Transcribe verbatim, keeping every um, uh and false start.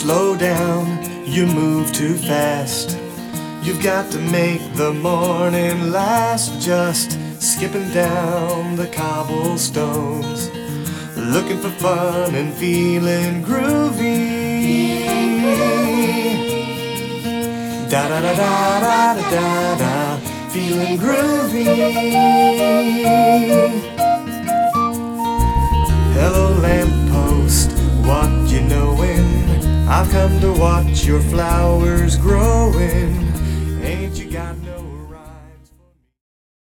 slow down, you move too fast. You've got to make the morning last. Just skipping down the cobblestones, looking for fun and feeling groovy. Da da da da da da da da, feeling groovy. Hello lamppost, what you knowin'? I've come to watch your flowers grow.